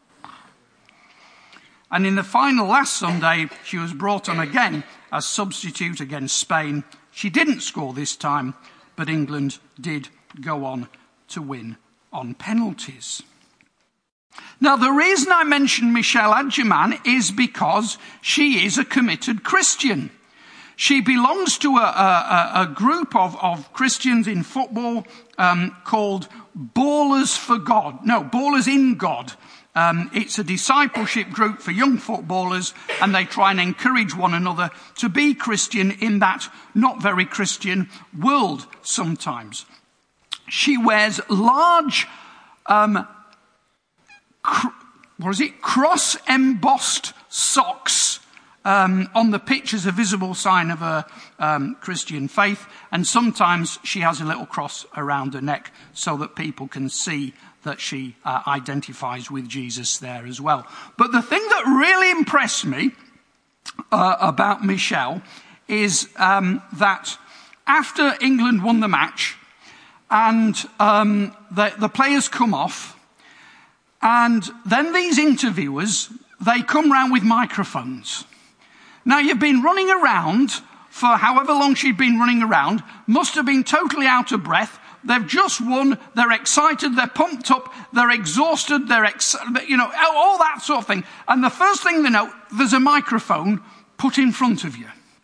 And in the final last Sunday, she was brought on again as substitute against Spain. She didn't score this time, but England did go on to win on penalties. Now, the reason I mention Michelle Adjeman is because she is a committed Christian. She belongs to a, a, a group of, of Christians in football um, called Ballers for God. No, Ballers in God. Um, it's a discipleship group for young footballers, and they try and encourage one another to be Christian in that not very Christian world sometimes. She wears large, um, cr- what is it, cross-embossed socks. Um, on the pitch as a visible sign of her um, Christian faith, and sometimes she has a little cross around her neck so that people can see that she uh, identifies with Jesus there as well. But the thing that really impressed me uh, about Michelle is um, that after England won the match and um, the, the players come off, and then these interviewers, they come round with microphones. Now, you've been running around for however long she'd been running around, must have been totally out of breath. They've just won, they're excited, they're pumped up, they're exhausted, they're, ex- you know, all that sort of thing. And the first thing they know, there's a microphone put in front of you.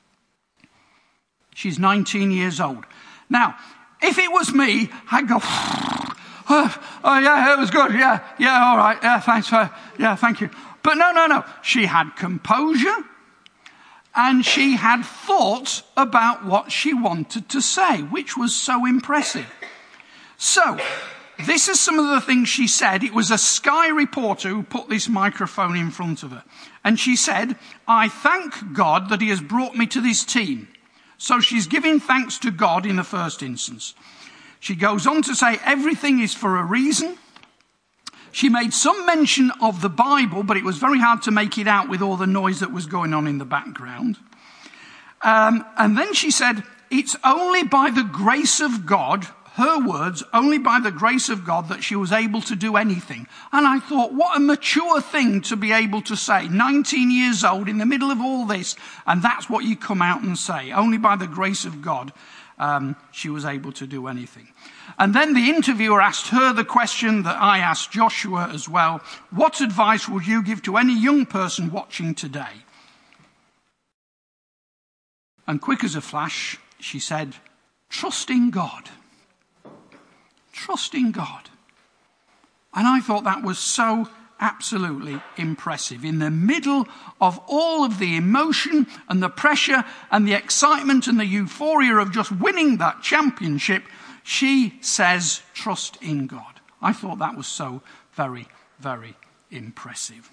She's nineteen years old. Now, if it was me, I'd go, oh, oh yeah, it was good, yeah, yeah, all right, yeah, thanks for, yeah, thank you. But no, no, no, she had composure. And she had thought about what she wanted to say, which was so impressive. So, this is some of the things she said. It was a Sky reporter who put this microphone in front of her. And she said, I thank God that he has brought me to this team. So she's giving thanks to God in the first instance. She goes on to say, everything is for a reason. She made some mention of the Bible, but it was very hard to make it out with all the noise that was going on in the background. Um, and then she said, it's only by the grace of God, her words, only by the grace of God that she was able to do anything. And I thought, what a mature thing to be able to say. nineteen years old, in the middle of all this, and that's what you come out and say. Only by the grace of God, um, she was able to do anything. And then the interviewer asked her the question that I asked Joshua as well. What advice would you give to any young person watching today? And quick as a flash, she said, trust in God. Trust in God. And I thought that was so absolutely impressive. In the middle of all of the emotion and the pressure and the excitement and the euphoria of just winning that championship, she says, trust in God. I thought that was so very, very impressive.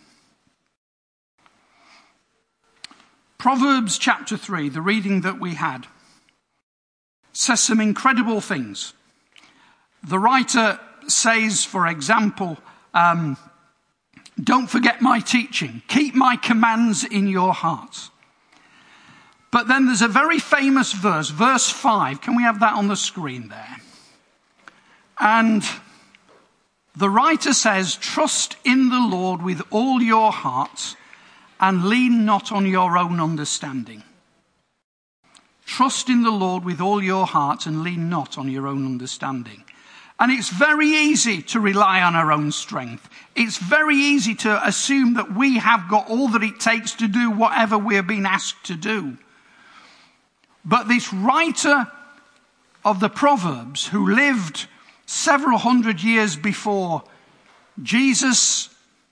Proverbs chapter three, the reading that we had, says some incredible things. The writer says, for example, um, don't forget my teaching. Keep my commands in your hearts. But then there's a very famous verse, verse five. Can we have that on the screen there? And the writer says, trust in the Lord with all your heart and lean not on your own understanding. Trust in the Lord with all your heart and lean not on your own understanding. And it's very easy to rely on our own strength. It's very easy to assume that we have got all that it takes to do whatever we're being asked to do. But this writer of the Proverbs, who lived several hundred years before Jesus,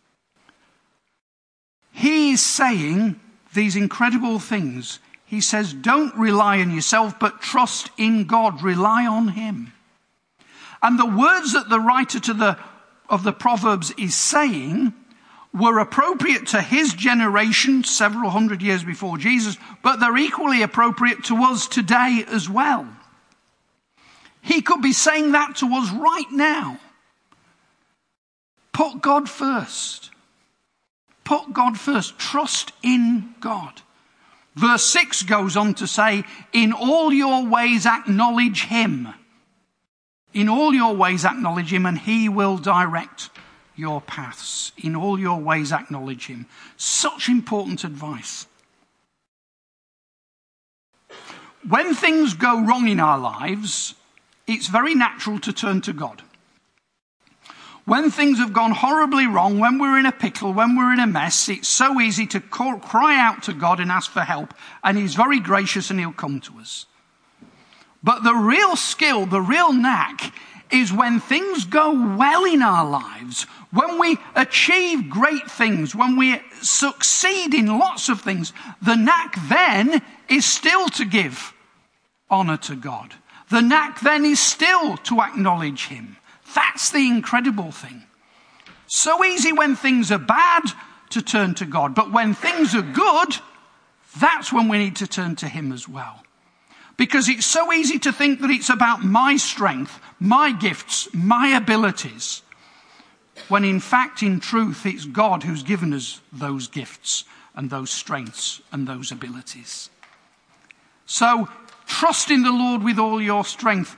he is saying these incredible things. He says, don't rely on yourself, but trust in God. Rely on him. And the words that the writer to the, of the Proverbs is saying were appropriate to his generation several hundred years before Jesus, but they're equally appropriate to us today as well. He could be saying that to us right now. Put God first. Put God first. Trust in God. Verse six goes on to say, in all your ways acknowledge him. In all your ways acknowledge him, and he will direct your paths. In all your ways acknowledge him. Such important advice. When things go wrong in our lives, it's very natural to turn to God. When things have gone horribly wrong, when we're in a pickle, when we're in a mess, it's so easy to call, cry out to God and ask for help, and he's very gracious and he'll come to us. But the real skill, the real knack, is when things go well in our lives, when we achieve great things, when we succeed in lots of things. The knack then is still to give honour to God. The knack then is still to acknowledge him. That's the incredible thing. So easy when things are bad to turn to God, but when things are good, that's when we need to turn to him as well. Because it's so easy to think that it's about my strength, my gifts, my abilities, when in fact, in truth, it's God who's given us those gifts and those strengths and those abilities. So trust in the Lord with all your strength.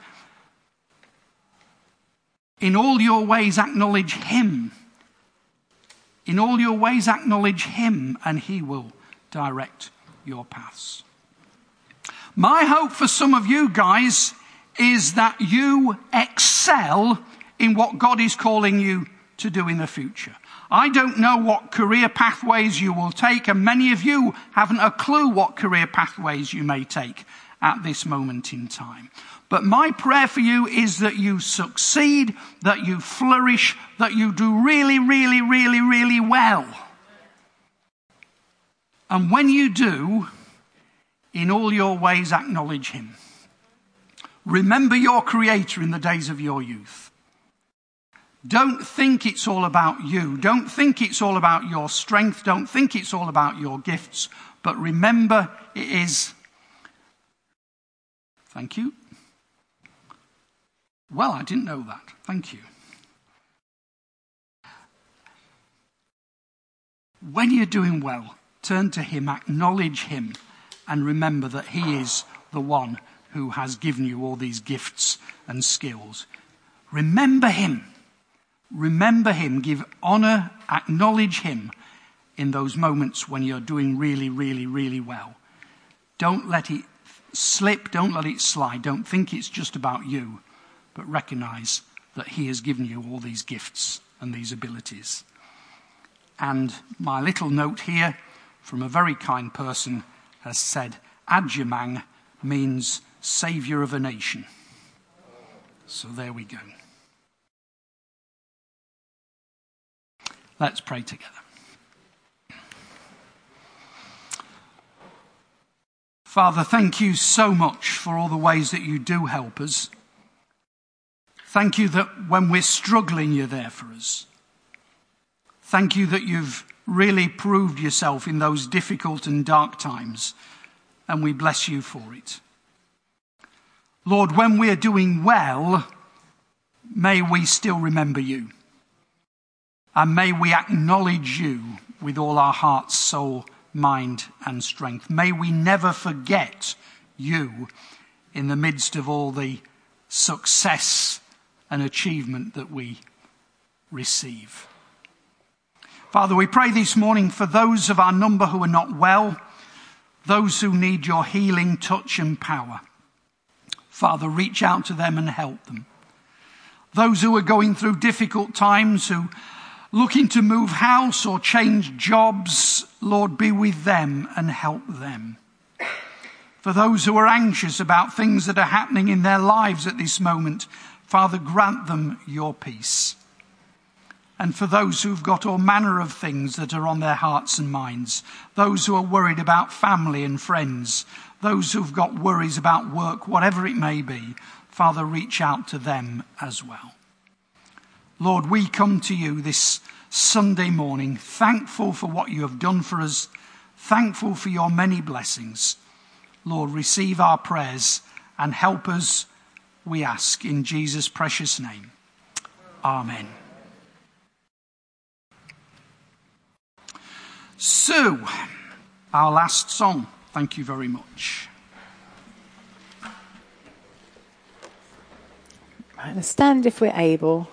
In all your ways acknowledge him. In all your ways acknowledge him, and he will direct your paths. My hope for some of you guys is that you excel in what God is calling you to do in the future. I don't know what career pathways you will take, and many of you haven't a clue what career pathways you may take at this moment in time. But my prayer for you is that you succeed, that you flourish, that you do really, really, really, really well. And when you do, in all your ways acknowledge him. Remember your Creator in the days of your youth. Don't think it's all about you. Don't think it's all about your strength. Don't think it's all about your gifts. But remember it is. Thank you. Well, I didn't know that. Thank you. When you're doing well, turn to him, acknowledge him, and remember that he is the one who has given you all these gifts and skills. Remember him. Remember him. Give honor, acknowledge him in those moments when you're doing really, really, really well. Don't let it slip. Don't let it slide. Don't think it's just about you, but recognize that he has given you all these gifts and these abilities. And my little note here from a very kind person has said, Adjumang means saviour of a nation. So there we go. Let's pray together. Father, thank you so much for all the ways that you do help us. Thank you that when we're struggling, you're there for us. Thank you that you've really proved yourself in those difficult and dark times, and we bless you for it. Lord, when we're doing well, may we still remember you, and may we acknowledge you with all our heart, soul, mind, and strength. May we never forget you in the midst of all the success and achievement that we receive. Father, we pray this morning for those of our number who are not well, those who need your healing touch and power. Father, reach out to them and help them. Those who are going through difficult times, who looking to move house or change jobs, Lord, be with them and help them. For those who are anxious about things that are happening in their lives at this moment, Father, grant them your peace. And for those who've got all manner of things that are on their hearts and minds, those who are worried about family and friends, those who've got worries about work, whatever it may be, Father, reach out to them as well. Lord, we come to you this Sunday morning, thankful for what you have done for us, thankful for your many blessings. Lord, receive our prayers and help us we ask in Jesus' precious name. Amen. So, our last song. Thank you very much. Right, let's stand if we're able.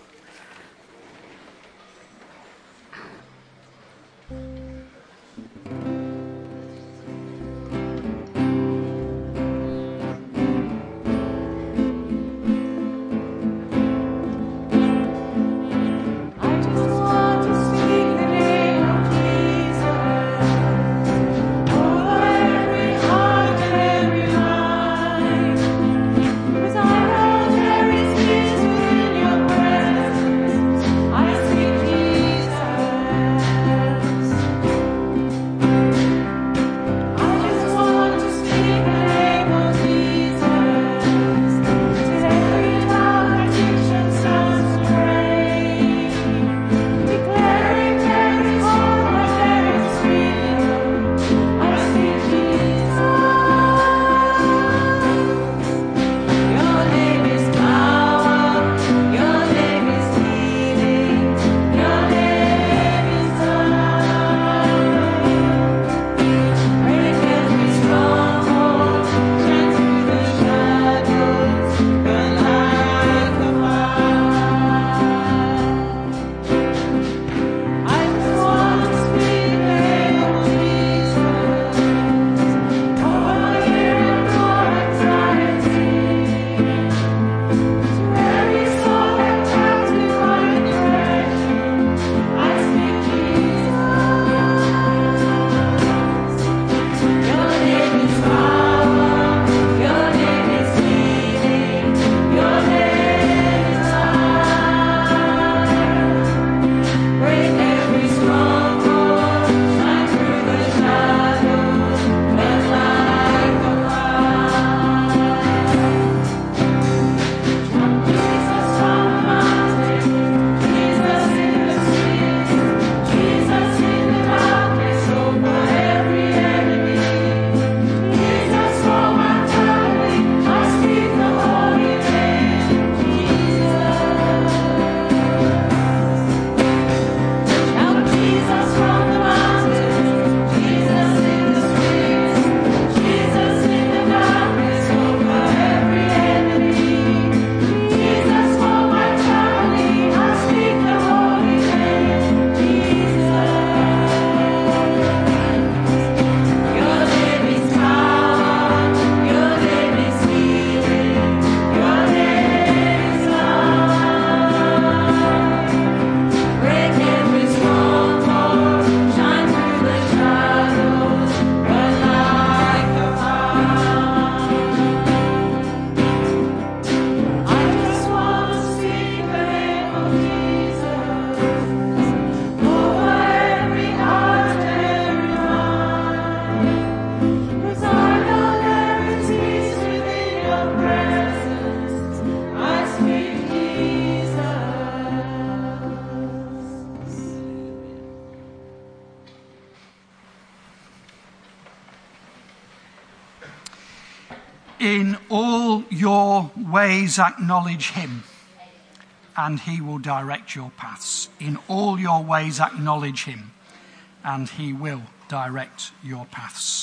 In all your ways acknowledge him, and he will direct your paths. In all your ways acknowledge him, and he will direct your paths.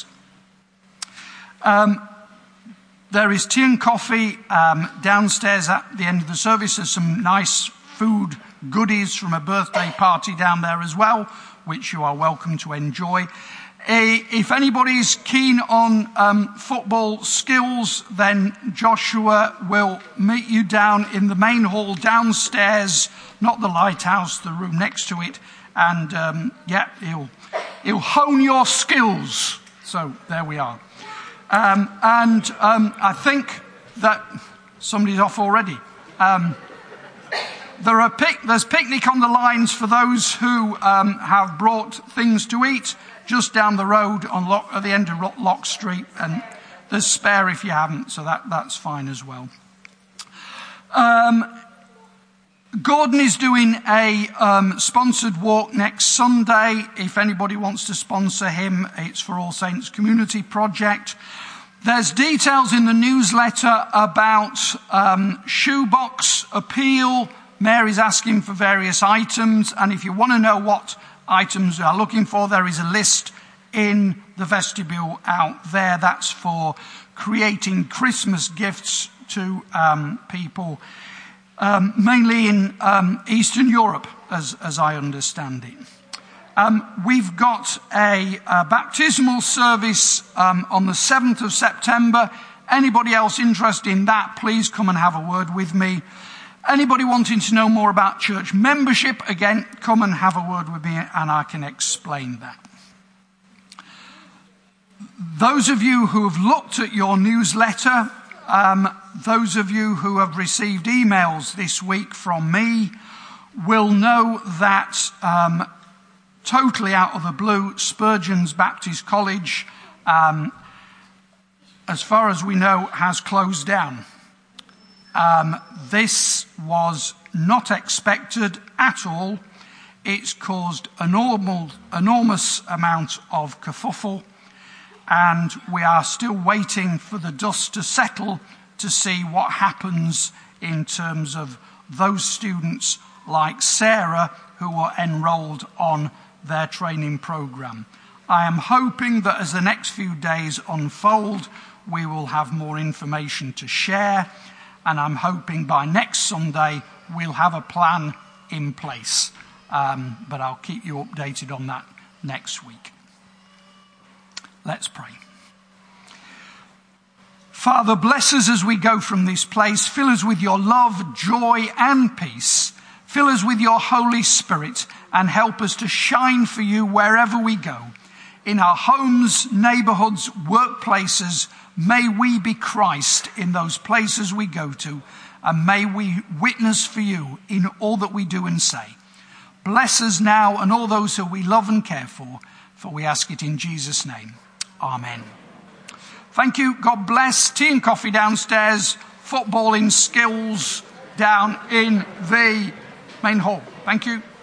Um, there is tea and coffee um, downstairs at the end of the service. There's some nice food goodies from a birthday party down there as well, which you are welcome to enjoy. Uh, if anybody's keen on um, football skills, then Joshua will meet you down in the main hall downstairs, not the lighthouse, the room next to it, and um, yeah, he'll he'll hone your skills. So there we are. Um, and um, I think that somebody's off already. Um, there are pic- there's picnic on the lines for those who um, have brought things to eat. Just down the road on Lock, at the end of Lock Street, and there's spare if you haven't, so that, that's fine as well. Um, Gordon is doing a um, sponsored walk next Sunday. If anybody wants to sponsor him, it's for All Saints Community Project. There's details in the newsletter about um, shoebox appeal. Mary's asking for various items, and if you want to know what items we are looking for, there is a list in the vestibule out there. That's for creating Christmas gifts to um, people, um, mainly in um, Eastern Europe, as, as I understand it. Um, we've got a, a baptismal service um, on the seventh of September. Anybody else interested in that, please come and have a word with me. Anybody wanting to know more about church membership, again, come and have a word with me and I can explain that. Those of you who have looked at your newsletter, um, those of you who have received emails this week from me will know that um, totally out of the blue, Spurgeon's Baptist College, um, as far as we know, has closed down. Um, this was not expected at all. It's caused a normal, enormous amount of kerfuffle, and we are still waiting for the dust to settle to see what happens in terms of those students like Sarah who were enrolled on their training program. I am hoping that as the next few days unfold, we will have more information to share, and I'm hoping by next Sunday we'll have a plan in place. Um, but I'll keep you updated on that next week. Let's pray. Father, bless us as we go from this place. Fill us with your love, joy, and peace. Fill us with your Holy Spirit and help us to shine for you wherever we go. In our homes, neighborhoods, workplaces, may we be Christ in those places we go to, and may we witness for you in all that we do and say. Bless us now and all those who we love and care for, for we ask it in Jesus' name. Amen. Thank you. God bless. Tea and coffee downstairs. Footballing skills down in the main hall. Thank you.